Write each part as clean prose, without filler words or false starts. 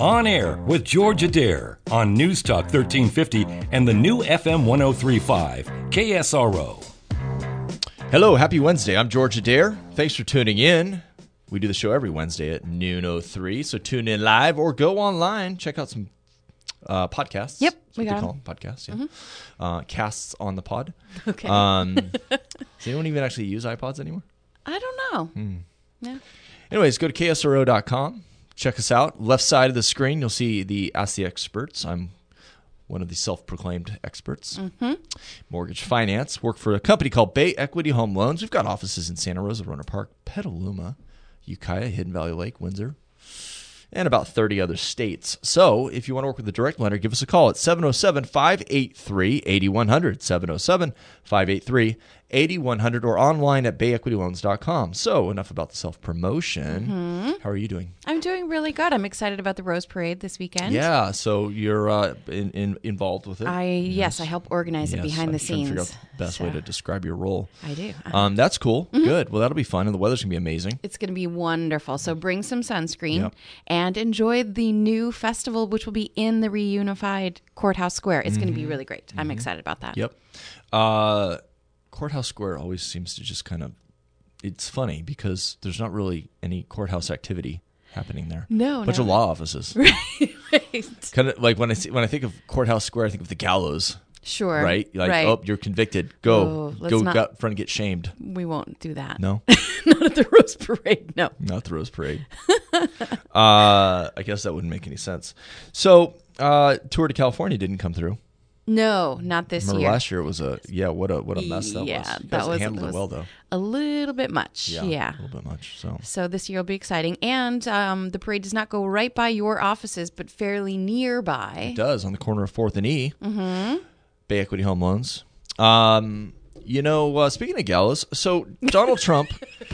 On Air with George Adair on News Talk 1350 and the new FM 1035 KSRO. Hello, happy Wednesday. I'm George Adair. Thanks for tuning in. We do the show every Wednesday at noon 03, so tune in live or go online. Check out some podcasts. Yep, we got them. Podcasts, yeah. Mm-hmm. Casts on the pod. Okay. Does anyone even actually use iPods anymore? I don't know. Yeah. Anyways, go to ksro.com. Check us out. Left side of the screen, you'll see the Ask the Experts. I'm one of the self-proclaimed experts. Mortgage finance. Work for a company called Bay Equity Home Loans. We've got offices in Santa Rosa, Rohnert Park, Petaluma, Ukiah, Hidden Valley Lake, Windsor, and about 30 other states. So if you want to work with a direct lender, give us a call at 707-583-8100, 707-583-8100, or online at bayequityloans.com. So enough about the self-promotion. How are you doing? I'm doing really good. I'm excited about the Rose Parade this weekend. Yeah, so you're involved with it? Yes, I help organize it behind the scenes. I'm trying to figure out the best way to describe your role. I do. That's cool. Good. Well, that'll be fun, and the weather's going to be amazing. It's going to be wonderful. So bring some sunscreen Yep. and enjoy the new festival, which will be in the reunified Courthouse Square. It's going to be really great. I'm excited about that. Yep. Courthouse Square always seems to just kind of, it's funny because there's not really any courthouse activity happening there. No, bunch of law offices. Right. Kind of like when I think of Courthouse Square, I think of the gallows. Sure. Right? Like, right. oh, you're convicted. Go. let's Go not- out front and get shamed. We won't do that. No? Not at the Rose Parade. No. Not the Rose Parade. I guess that wouldn't make any sense. So, Tour to California didn't come through. No, not this Remember year. last year it was what a mess that was. You that guys was handled it well though. A little bit much. Yeah. A little bit much. So So this year will be exciting. And the parade does not go right by your offices, but fairly nearby. it does on the corner of 4th and E. Bay Equity Home Loans. Speaking of gallows, so Donald Trump.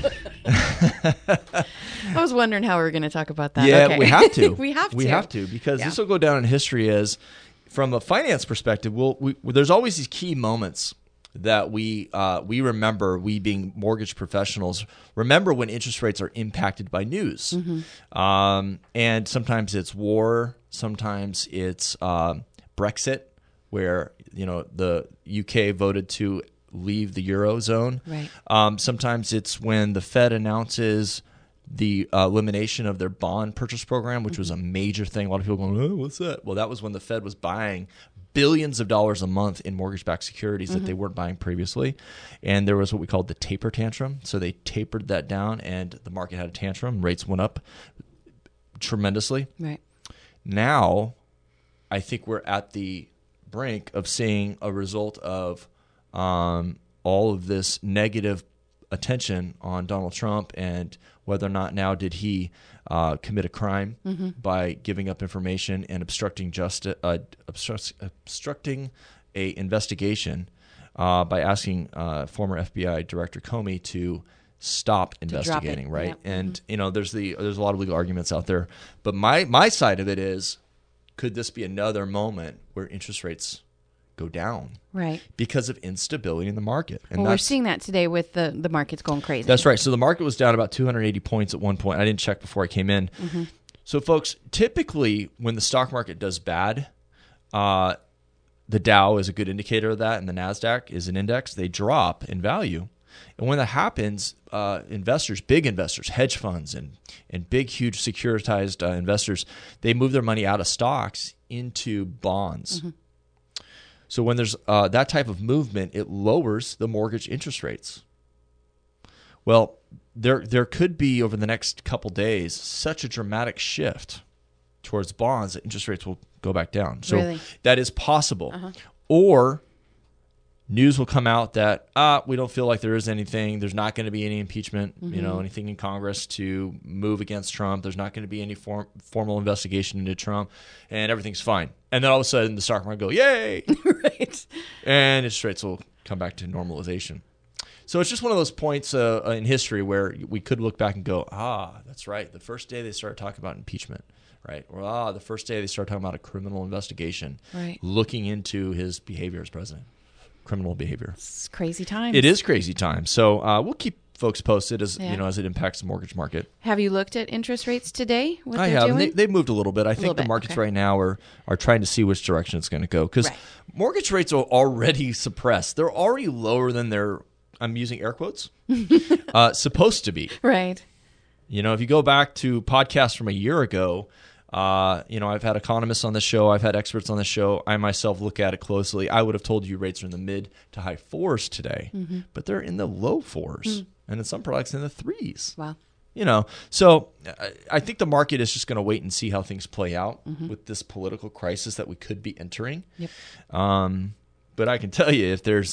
I was wondering how we were going to talk about that. Yeah, Okay. we have to. We have to because Yeah. this will go down in history as, from a finance perspective, there's always these key moments that we remember, we being mortgage professionals, remember when interest rates are impacted by news. And sometimes it's war, sometimes it's Brexit, where the UK voted to leave the Eurozone. Right. Sometimes it's when the Fed announces the elimination of their bond purchase program, which was a major thing. A lot of people going, oh, what's that? Well, that was when the Fed was buying billions of dollars a month in mortgage-backed securities that they weren't buying previously. And there was what we called the taper tantrum. So they tapered that down, and the market had a tantrum. Rates went up tremendously. Right. Now, I think we're at the brink of seeing a result of all of this negative attention on Donald Trump and whether or not now did he commit a crime by giving up information and obstructing a investigation by asking former FBI Director Comey to stop investigating, right? Yep. And there's a lot of legal arguments out there, but my side of it is, could this be another moment where interest rates go down? Right. Because of instability in the market. And Well, we're seeing that today with the markets going crazy. That's right. So the market was down about 280 points at one point. I didn't check before I came in. So folks, typically when the stock market does bad, the Dow is a good indicator of that, and the NASDAQ is an index. They drop in value. And when that happens, investors, big investors, hedge funds and big, huge securitized investors, they move their money out of stocks into bonds. So when there's that type of movement, it lowers the mortgage interest rates. Well, there could be, over the next couple days, such a dramatic shift towards bonds that interest rates will go back down. So Really? that is possible. Or news will come out that we don't feel like there is anything. There's not going to be any impeachment, anything in Congress to move against Trump. There's not going to be any formal investigation into Trump, and everything's fine. And then all of a sudden, the stock market go, yay! Right. And interest rates will come back to normalization. So it's just one of those points in history where we could look back and go, that's right. The first day they started talking about impeachment, right? Or the first day they started talking about a criminal investigation, Right. looking into his behavior as president. Criminal behavior. It's crazy times. It is crazy time. So we'll keep folks posted as as it impacts the mortgage market. Have you looked at interest rates today? What I they're have. doing? They've moved a little bit. I think the markets right now are trying to see which direction it's going to go because mortgage rates are already suppressed. They're already lower than they're, I'm using air quotes, supposed to be. Right. If you go back to podcasts from a year ago, I've had economists on the show. I've had experts on the show. I myself look at it closely. I would have told you rates are in the mid to high 4s today, but they're in the low 4s and in some products in the 3s. Wow. So I think the market is just going to wait and see how things play out with this political crisis that we could be entering. Yep. But I can tell you if there's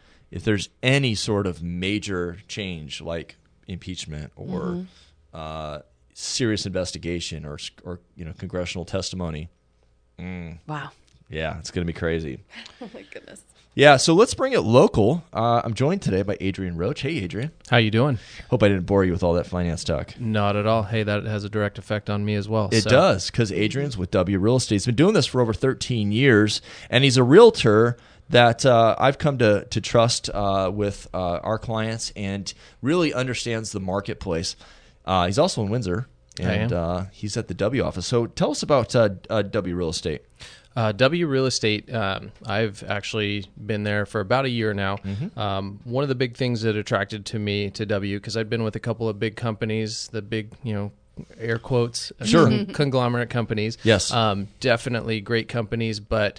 any sort of major change like impeachment or serious investigation or congressional testimony. Wow. Yeah, it's going to be crazy. Oh my goodness. Yeah, so let's bring it local. I'm joined today by Adrian Roach. Hey, Adrian. How you doing? Hope I didn't bore you with all that finance talk. Not at all. Hey, that has a direct effect on me as well. It does, because Adrian's with W Real Estate. He's been doing this for over 13 years, and he's a realtor that I've come to trust with our clients and really understands the marketplace. He's also in Windsor, and he's at the W office. So tell us about W Real Estate. W Real Estate, I've actually been there for about a year now. One of the big things that attracted me to W, because I'd been with a couple of big companies, the big, air quotes, conglomerate companies. Yes. Definitely great companies, but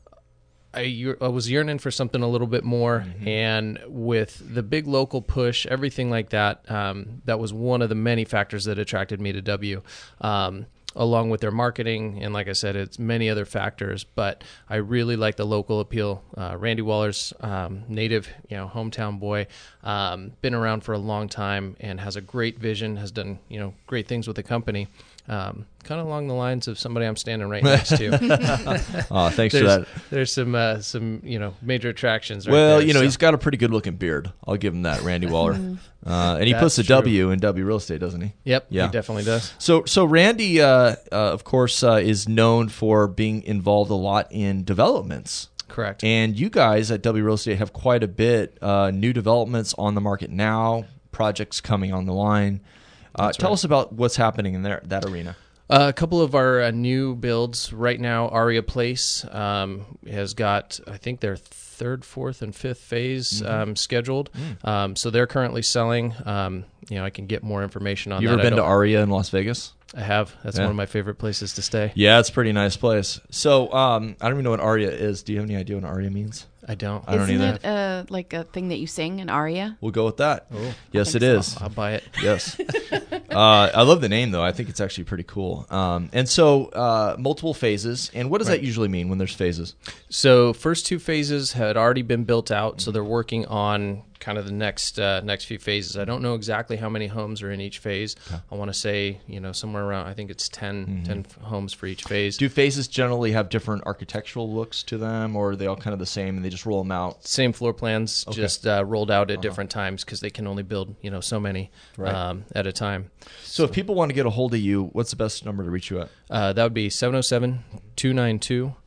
I was yearning for something a little bit more, and with the big local push, everything like that, that was one of the many factors that attracted me to W, along with their marketing, and like I said, it's many other factors, but I really like the local appeal. Randy Waller's native, hometown boy, been around for a long time and has a great vision, has done, great things with the company. Kind of along the lines of somebody I'm standing right next to. Thanks for that. There's some major attractions. Well, he's got a pretty good looking beard. I'll give him that, Randy Waller. And he puts a W in W Real Estate, doesn't he? Yep, he definitely does. So Randy, of course, is known for being involved a lot in developments. Correct. And you guys at W Real Estate have quite a bit new developments on the market now, projects coming on the line. Tell us about what's happening in that arena. A couple of our new builds right now. Aria Place has got, I think, their third, fourth, and fifth phase scheduled. So they're currently selling. I can get more information on that. You ever been to Aria in Las Vegas? I have. That's one of my favorite places to stay. Yeah, it's a pretty nice place. So I don't even know what Aria is. Do you have any idea what Aria means? I don't. I don't either. Isn't it like a thing that you sing, an aria? We'll go with that. Oh, yes, it is. I'll buy it. Yes. I love the name, though. I think it's actually pretty cool. And so multiple phases. And what does that usually mean when there's phases? So first two phases had already been built out, so they're working on kind of the next few phases. I don't know exactly how many homes are in each phase. Okay. I want to say, somewhere around, I think it's 10 homes for each phase. Do phases generally have different architectural looks to them, or are they all kind of the same and they just roll them out? Same floor plans, just rolled out at different times because they can only build, so many at a time. So if people want to get a hold of you, what's the best number to reach you at? That would be 707-292-6774.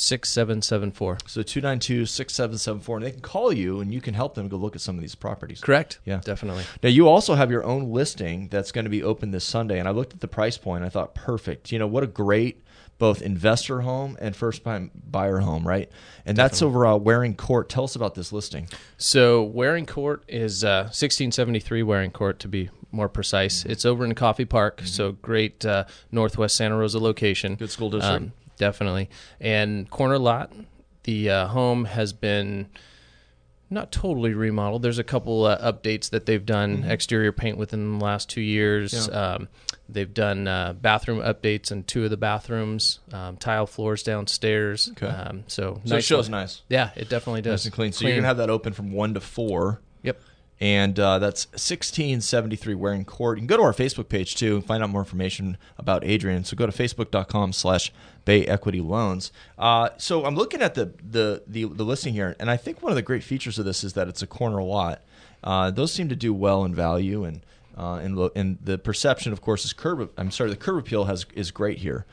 So 292-6774, and they can call you, and you can help them go look at some of these properties. Correct. Yeah, definitely. Now you also have your own listing that's going to be open this Sunday, and I looked at the price point. I thought, perfect. What a great both investor home and first-time buyer home, right? And that's over Waring Court. Tell us about this listing. So Waring Court is 1673 Waring Court, to be more precise. It's over in Coffey Park, so great northwest Santa Rosa location. Good school district. Definitely. And corner lot, the home has been not totally remodeled. There's a couple updates that they've done, exterior paint within the last 2 years. Yeah. They've done bathroom updates in 2 of the bathrooms, tile floors downstairs. Okay. So it shows nice. Yeah, it definitely does. Nice and clean. So you're going to have that open from 1 to 4. Yep. And that's 1673 Waring Court. You can go to our Facebook page, too, and find out more information about Adrian. So go to facebook.com/Bay Equity Loans. So I'm looking at the listing here, and I think one of the great features of this is that it's a corner lot. Those seem to do well in value, and the perception, of course, is the curb appeal is great here.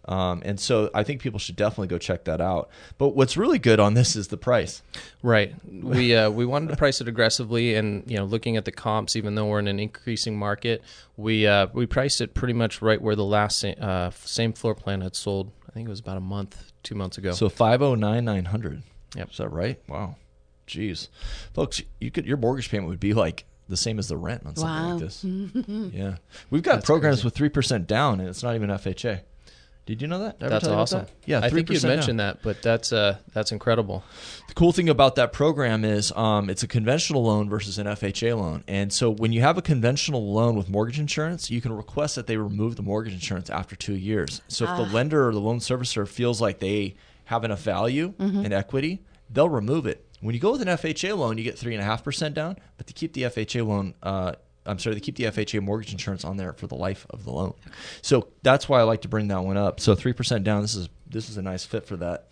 And so I think people should definitely go check that out. But what's really good on this is the price. Right. We wanted to price it aggressively, and looking at the comps, even though we're in an increasing market, we priced it pretty much right where the last same floor plan had sold. I think it was about 2 months ago. So 509,900. Yep. Is that right? Wow. Jeez, folks, your mortgage payment would be like the same as the rent on something like this. Yeah, we've got programs with 3% down, and it's not even FHA. Did you know that? Did I ever That's tell you about awesome. that? Yeah, 3% I think you'd down. mentioned that, but that's incredible. The cool thing about that program is it's a conventional loan versus an FHA loan. And so when you have a conventional loan with mortgage insurance, you can request that they remove the mortgage insurance after 2 years. So if the lender or the loan servicer feels like they have enough value and equity, they'll remove it. When you go with an FHA loan, you get 3.5% down, but they keep the FHA loan they keep the FHA mortgage insurance on there for the life of the loan. So that's why I like to bring that one up. So 3% down, this is a nice fit for that.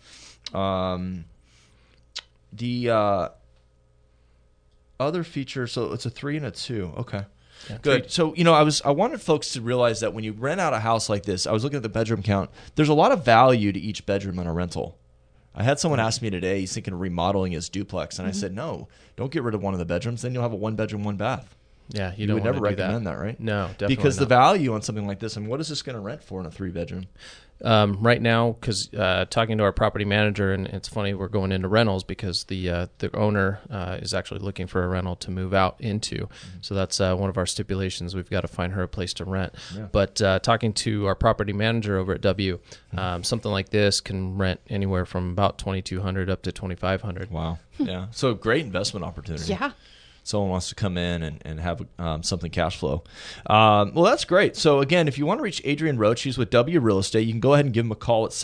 The other feature, so it's a 3 and a 2. Okay. Yeah, Good. So, I wanted folks to realize that when you rent out a house like this, I was looking at the bedroom count, there's a lot of value to each bedroom on a rental. I had someone ask me today, he's thinking of remodeling his duplex, and I said, no, don't get rid of one of the bedrooms, then you'll have a 1-bedroom, 1-bath. Yeah, You don't would never wanna do recommend that, right? No, definitely Because the not. value on something like this, and what is this going to rent for in a 3-bedroom? Right now, because talking to our property manager, and it's funny, we're going into rentals because the owner is actually looking for a rental to move out into. So that's one of our stipulations. We've got to find her a place to rent. Yeah. But talking to our property manager over at W, something like this can rent anywhere from about $2,200 up to $2,500. Wow. Yeah. So great investment opportunity. Yeah. Someone wants to come in and have something cash flow. Well, that's great. So, again, if you want to reach Adrienne Roach, she's with W Real Estate, you can go ahead and give him a call at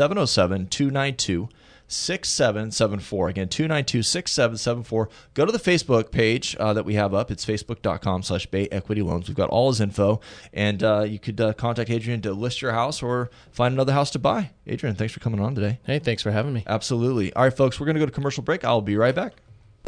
707-292-6774. Again, 292-6774. Go to the Facebook page that we have up. It's facebook.com/Bay Equity Loans. We've got all his info. And you could contact Adrienne to list your house or find another house to buy. Adrienne, thanks for coming on today. Hey, thanks for having me. Absolutely. All right, folks, we're going to go to commercial break. I'll be right back.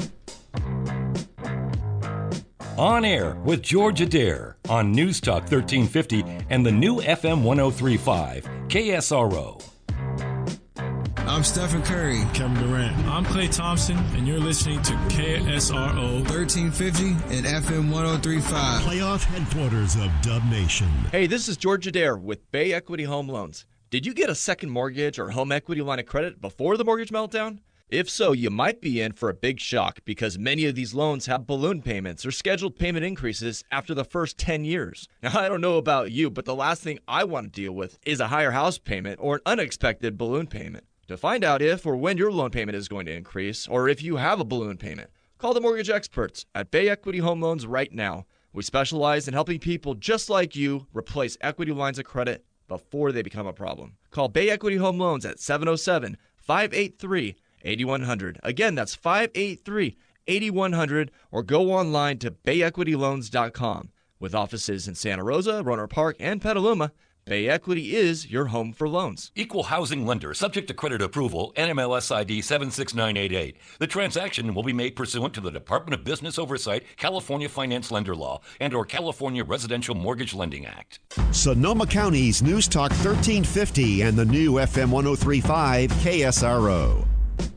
On Air with George Adair on News Talk 1350 and the new FM 1035 KSRO. I'm Stephen Curry. Kevin Durant. I'm Klay Thompson, and you're listening to KSRO 1350 and FM 1035. Playoff headquarters of Dub Nation. Hey, this is George Adair with Bay Equity Home Loans. Did you get a second mortgage or home equity line of credit before the mortgage meltdown? If so, you might be in for a big shock because many of these loans have balloon payments or scheduled payment increases after the first 10 years. Now, I don't know about you, but the last thing I want to deal with is a higher house payment or an unexpected balloon payment. To find out if or when your loan payment is going to increase or if you have a balloon payment, call the mortgage experts at Bay Equity Home Loans right now. We specialize in helping people just like you replace equity lines of credit before they become a problem. Call Bay Equity Home Loans at 707-583-8100. Again, that's 583-8100, or go online to bayequityloans.com. With offices in Santa Rosa, Rohnert Park, and Petaluma, Bay Equity is your home for loans. Equal housing lender, subject to credit approval, NMLS ID 76988. The transaction will be made pursuant to the Department of Business Oversight, California Finance Lender Law, and or California Residential Mortgage Lending Act. Sonoma County's News Talk 1350 and the new FM 1035 KSRO.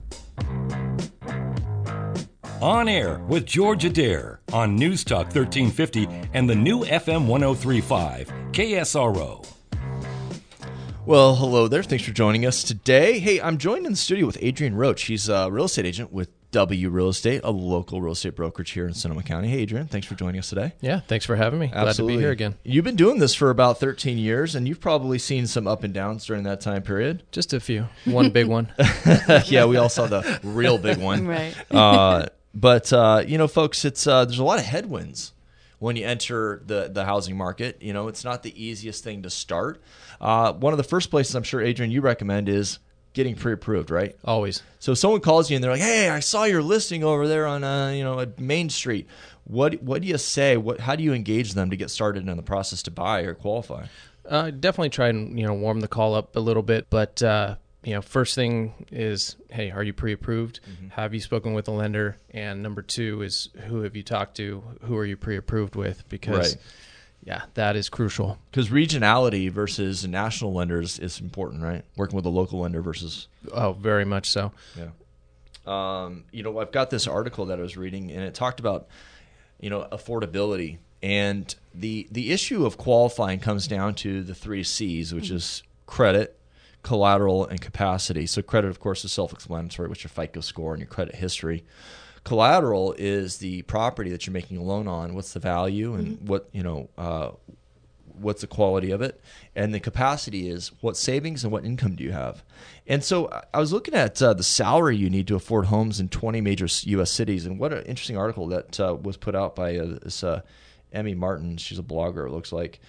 On Air with George Adair on News Talk 1350 and the new FM 1035 KSRO. Well, hello there. Thanks for joining us today. Hey, I'm joined in the studio with Adrienne Roach. She's a real estate agent with W Real Estate, a local real estate brokerage here in Sonoma County. Hey, Adrienne, thanks for joining us today. Yeah, thanks for having me. Glad to be here again. You've been doing this for about 13 years, and you've probably seen some up and downs during that time period. Just a few. One big one. Yeah, we all saw the real big one. Right. But folks, it's there's a lot of headwinds when you enter the housing market. It's not the easiest thing to start. One of the first places I'm sure, Adrienne, you recommend is getting pre-approved, right? Always. So if someone calls you and they're like, "Hey, I saw your listing over there on at Main Street." What do you say? How do you engage them to get started in the process to buy or qualify? Definitely try and warm the call up a little bit, but first thing is, hey, are you pre-approved? Mm-hmm. Have you spoken with a lender? And number two is, who have you talked to? Who are you pre-approved with? Because Yeah, that is crucial. Because regionality versus national lenders is important, right? Working with a local lender versus... Oh, very much so. Yeah. I've got this article that I was reading, and it talked about, affordability. And the issue of qualifying comes down to the 3 C's, which is credit, collateral, and capacity. So credit, of course, is self-explanatory, what's your FICO score and your credit history. Collateral is the property that you're making a loan on. What's the value and what's the quality of it? And the capacity is what savings and what income do you have? And so I was looking at the salary you need to afford homes in 20 major U.S. cities. And what an interesting article that was put out by this Emmy Martin. She's a blogger, it looks like.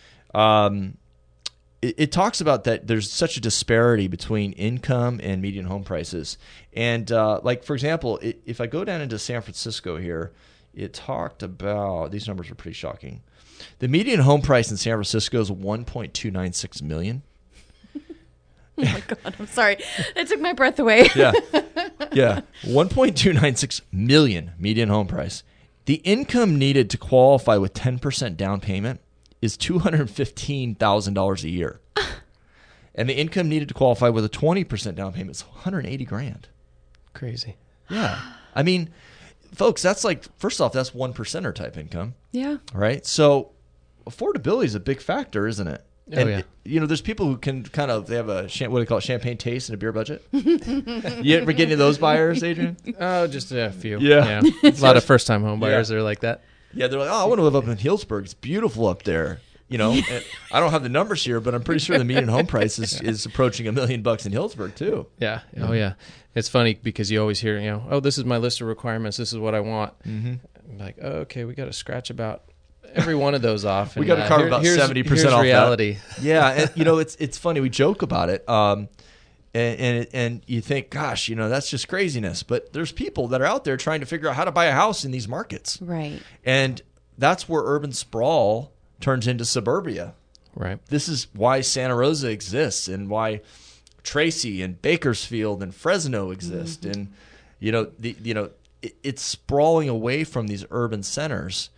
It talks about that there's such a disparity between income and median home prices. And for example, if I go down into San Francisco here, it talked about, these numbers are pretty shocking. The median home price in San Francisco is $1.296 million. Oh my God, I'm sorry. That took my breath away. Yeah. 1.296 million median home price. The income needed to qualify with 10% down payment is $215,000 a year. And the income needed to qualify with a 20% down payment is $180,000. Crazy. Yeah. I mean, folks, that's first off, that's 1%er type income. Yeah. Right? So affordability is a big factor, isn't it? Oh, and, there's people who can they have a, what do they call it, champagne taste and a beer budget. You ever get any of those buyers, Adrian? Oh, just a few. Yeah. A lot of first-time home buyers are like that. Yeah, they're like, I want to live up in Healdsburg. It's beautiful up there. And I don't have the numbers here, but I'm pretty sure the median home price is approaching $1 million in Healdsburg too. Yeah. Oh, yeah. It's funny because you always hear, this is my list of requirements. This is what I want. Mm-hmm. I'm like, okay, we got to scratch about every one of those off. We got to carve about 70% off reality. That. Yeah, and it's funny. We joke about it, and you think, gosh, that's just craziness. But there's people that are out there trying to figure out how to buy a house in these markets, Right. And that's where urban sprawl turns into suburbia. Right. This is why Santa Rosa exists, and why Tracy and Bakersfield and Fresno exist, and it's sprawling away from these urban centers.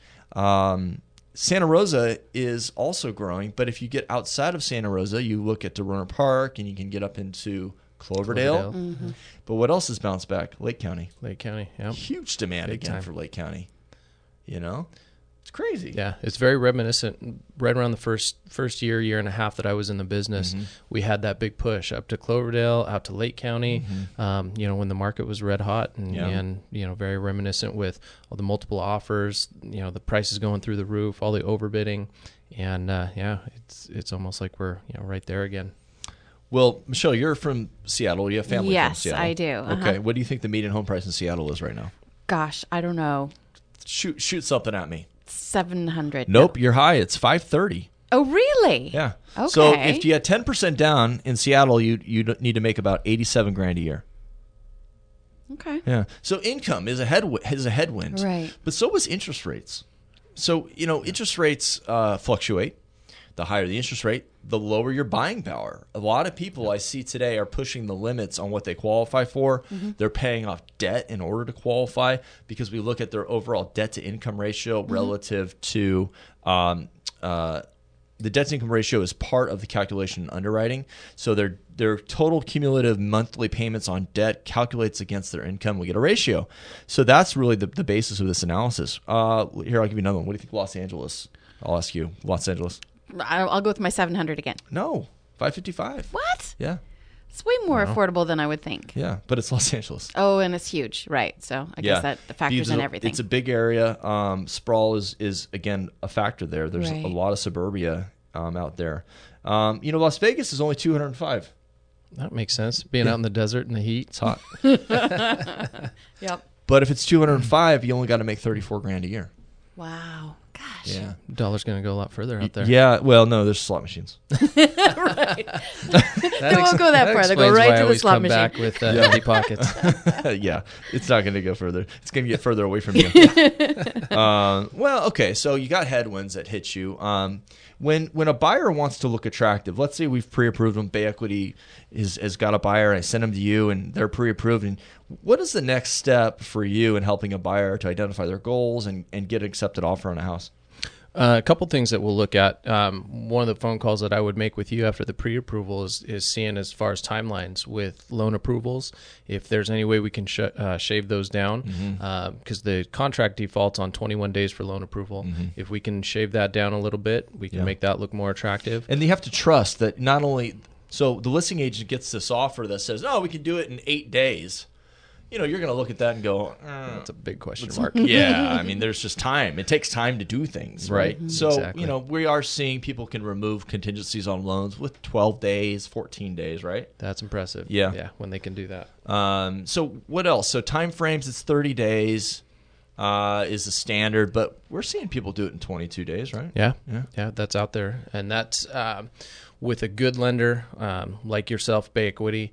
Santa Rosa is also growing, but if you get outside of Santa Rosa, you look at DeRoner Park, and you can get up into Cloverdale. Mm-hmm. But what else has bounced back? Lake County. Lake County, yeah. Huge demand Big again time. for Lake County. It's crazy. Yeah, it's very reminiscent. Right around the first year and a half that I was in the business, we had that big push up to Cloverdale, out to Lake County. When the market was red hot, and very reminiscent with all the multiple offers. The prices going through the roof, all the overbidding, and it's almost like we're right there again. Well, Michelle, you're from Seattle. You have family from Seattle. Yes, I do. Okay, what do you think the median home price in Seattle is right now? Gosh, I don't know. Shoot something at me. 700. Nope, you're high. It's 530. Oh, really? Yeah. Okay. So if you had 10% down in Seattle, you need to make about $87,000 a year. Okay. Yeah. So income is a headwind. Right. But so is interest rates. So interest rates fluctuate. The higher the interest rate, the lower your buying power. A lot of people I see today are pushing the limits on what they qualify for. They're paying off debt in order to qualify, because we look at their overall debt-to-income ratio relative to the debt-to-income ratio is part of the calculation in underwriting. So their total cumulative monthly payments on debt calculates against their income. We get a ratio. So that's really the basis of this analysis. Here, I'll give you another one. What do you think Los Angeles? I'll ask you. Los Angeles. I'll go with my 700 again. No, 555. What? Yeah, It's way more affordable than I would think. yeah, but it's Los Angeles. Oh, and it's huge, right? So I guess that factors in everything. It's a big area. Sprawl is again a factor there. There's Right. a lot of suburbia out there. Las Vegas is only 205. That makes sense. Being out in the desert in the heat. It's hot. Yep. But if it's 205, you only got to make $34,000 a year. Wow. Gosh. Yeah. Dollar's going to go a lot further out there. Yeah. Well, no, there's slot machines. Right. They won't go that far. They go explains right why I to the always slot come machine. back with empty pockets. Yeah, it's not going to go further. It's going to get further away from you. Well, okay, so you got headwinds that hit you. When a buyer wants to look attractive, let's say we've pre-approved them, Bay Equity has got a buyer, and I send them to you, and they're pre-approved. And what is the next step for you in helping a buyer to identify their goals and get an accepted offer on a house? A couple things that we'll look at. One of the phone calls that I would make with you after the pre-approval is seeing as far as timelines with loan approvals, if there's any way we can shave those down, because the contract defaults on 21 days for loan approval. If we can shave that down a little bit, we can make that look more attractive. And you have to trust that not only – so the listing agent gets this offer that says, we can do it in 8 days. You're going to look at that and go, that's a big question mark. Yeah, I mean, there's just time. It takes time to do things, right? So, Exactly. We are seeing people can remove contingencies on loans with 12 days, 14 days, right? That's impressive. Yeah. Yeah, when they can do that. So what else? So time frames, it's 30 days is the standard, but we're seeing people do it in 22 days, right? Yeah, that's out there. And that's with a good lender like yourself, Bay Equity,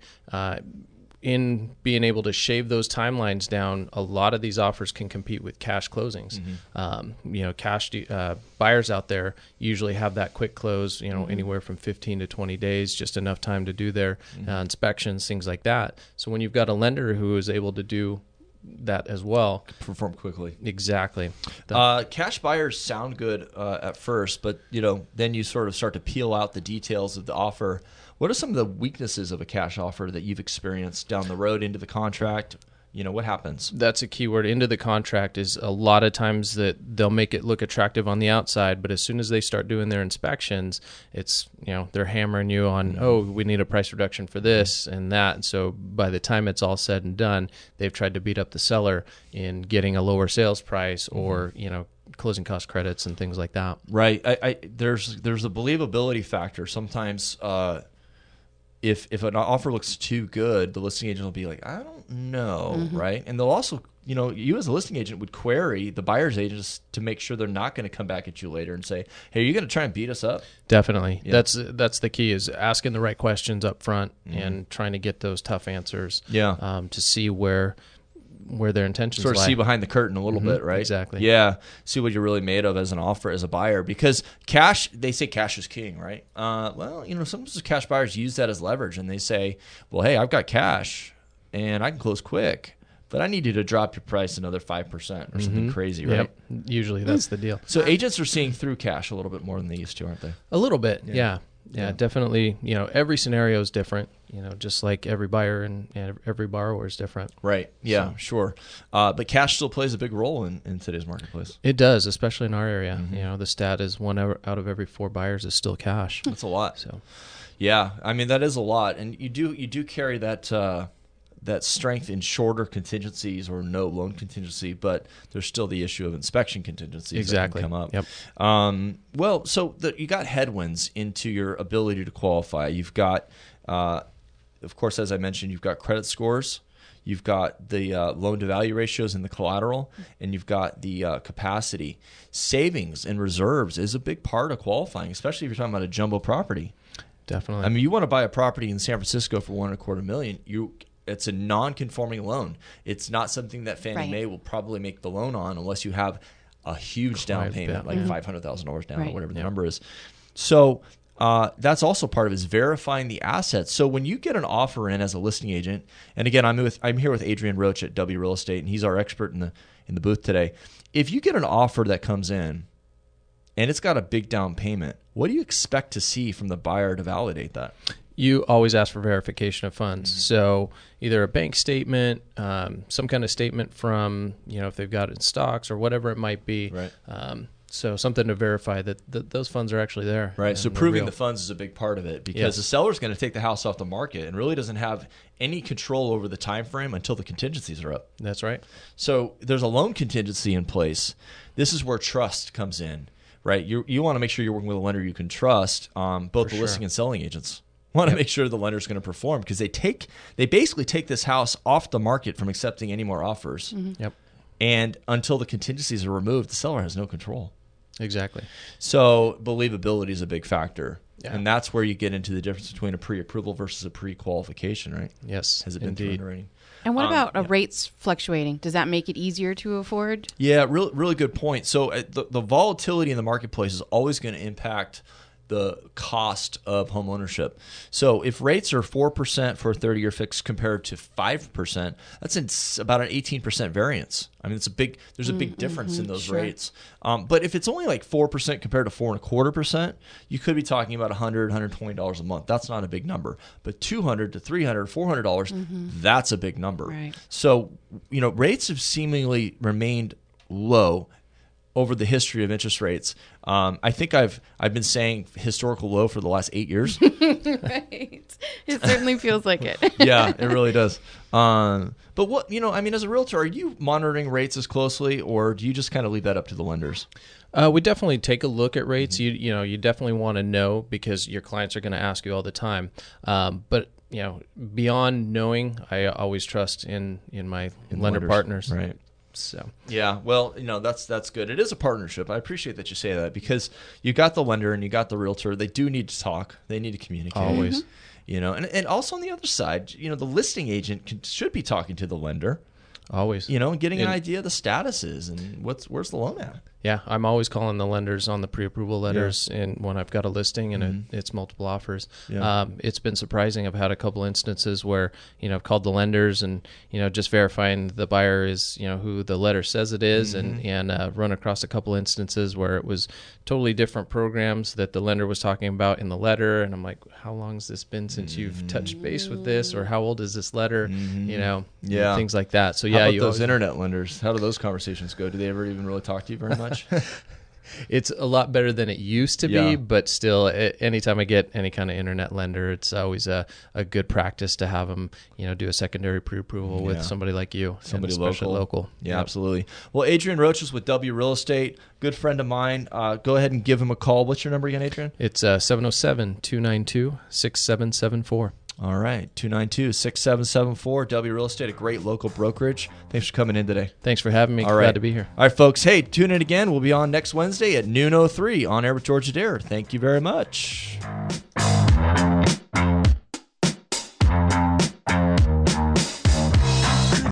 in being able to shave those timelines down, a lot of these offers can compete with cash closings. Cash buyers out there usually have that quick close, anywhere from 15 to 20 days, just enough time to do their inspections, things like that. So when you've got a lender who is able to do that as well, perform quickly. Exactly. Cash buyers sound good at first, but then you sort of start to peel out the details of the offer. What are some of the weaknesses of a cash offer that you've experienced down the road into the contract? What happens? That's a key word. Into the contract is a lot of times that they'll make it look attractive on the outside, but as soon as they start doing their inspections, it's, they're hammering you on, we need a price reduction for this and that. And so by the time it's all said and done, they've tried to beat up the seller in getting a lower sales price or, closing cost credits and things like that. Right. There's a believability factor. Sometimes if an offer looks too good, the listing agent will be like, I don't know, right? And they'll also, you as a listing agent would query the buyer's agents to make sure they're not going to come back at you later and say, hey, are you going to try and beat us up? Definitely. Yeah. That's the key, is asking the right questions up front and trying to get those tough answers to see where their intentions sort of lie. See behind the curtain a little bit, right? Exactly. Yeah. See what you're really made of as an offer, as a buyer. Because cash, they say cash is king, right? Sometimes cash buyers use that as leverage, and they say, well, hey, I've got cash, and I can close quick, but I need you to drop your price another 5% or something crazy, right? Yep. Usually that's the deal. So agents are seeing through cash a little bit more than they used to, aren't they? A little bit, yeah. Yeah, definitely. Every scenario is different, just like every buyer and every borrower is different. Right. Yeah, sure. But cash still plays a big role in today's marketplace. It does, especially in our area. The stat is 1 out of every 4 buyers is still cash. That's a lot. So, yeah, I mean, that is a lot. And you do carry that strength in shorter contingencies or no loan contingency, but there's still the issue of inspection contingencies that can come up. Yep. So you got headwinds into your ability to qualify. You've got, of course, as I mentioned, you've got credit scores. You've got the loan-to-value ratios in the collateral, and you've got the capacity. Savings and reserves is a big part of qualifying, especially if you're talking about a jumbo property. Definitely. I mean, you want to buy a property in San Francisco for $1.25 million. It's a non-conforming loan. It's not something that Fannie Mae will probably make the loan on unless you have a huge down payment, like $500,000 down or whatever the number is. So that's also part of it, is verifying the assets. So when you get an offer in as a listing agent, and again, I'm here with Adrian Roach at W Real Estate, and he's our expert in the booth today. If you get an offer that comes in and it's got a big down payment, what do you expect to see from the buyer to validate that? You always ask for verification of funds. So either a bank statement, some kind of statement from, if they've got it in stocks or whatever it might be. Right. So something to verify that those funds are actually there. Right. So proving the funds is a big part of it, because the seller's going to take the house off the market and really doesn't have any control over the time frame until the contingencies are up. That's right. So there's a loan contingency in place. This is where trust comes in, right? You want to make sure you're working with a lender you can trust, both the listing and selling agents. Want to make sure the lender's going to perform, because they basically take this house off the market from accepting any more offers. Yep. And until the contingencies are removed, the seller has no control. Exactly. So believability is a big factor. Yeah. And that's where you get into the difference between a pre-approval versus a pre-qualification, right? Yes, Has it been through underwriting? And what about rates fluctuating? Does that make it easier to afford? Yeah, really good point. So the volatility in the marketplace is always going to impact the cost of home ownership. So if rates are 4% for a 30-year fix compared to 5%, that's about an 18% variance. I mean, there's a big difference in those rates. But if it's only like 4% compared to 4.25%, you could be talking about $100, $120 a month. That's not a big number. But $200 to $300, $400, that's a big number. Right. So, rates have seemingly remained low over the history of interest rates. I think I've been saying historical low for the last 8 years. Right. It certainly feels like it. Yeah, it really does. But what, as a realtor, are you monitoring rates as closely, or do you just kind of leave that up to the lenders? We definitely take a look at rates. You definitely want to know, because your clients are going to ask you all the time. But beyond knowing, I always trust in my lender lenders, partners. right? So yeah, well, that's good. It is a partnership. I appreciate that you say that, because you got the lender and you got the realtor. They do need to talk. They need to communicate. Always. And also on the other side, the listing agent should be talking to the lender. Always. And getting an idea of the statuses and where's the loan at. Yeah, I'm always calling the lenders on the pre-approval letters, and when I've got a listing and it's multiple offers. Yeah. It's been surprising. I've had a couple instances where I've called the lenders and just verifying the buyer is who the letter says it is, and run across a couple instances where it was totally different programs that the lender was talking about in the letter, and I'm like, how long has this been since you've touched base with this, or how old is this letter? Yeah, things like that. So how yeah, about those internet lenders? How do those conversations go? Do they ever even really talk to you very much? It's a lot better than it used to be, but still, anytime I get any kind of internet lender, it's always a good practice to have them, do a secondary pre-approval with somebody like you, somebody and especially local. Yeah, Yep. absolutely. Well, Adrian Roach is with W Real Estate, good friend of mine. Go ahead and give him a call. What's your number again, Adrian? It's 707-292-6774. All right, 292-6774, W Real Estate, a great local brokerage. Thanks for coming in today. Thanks for having me. All right. Glad to be here. All right, folks. Hey, tune in again. We'll be on next Wednesday at noon 03 on Air with George Adair. Thank you very much.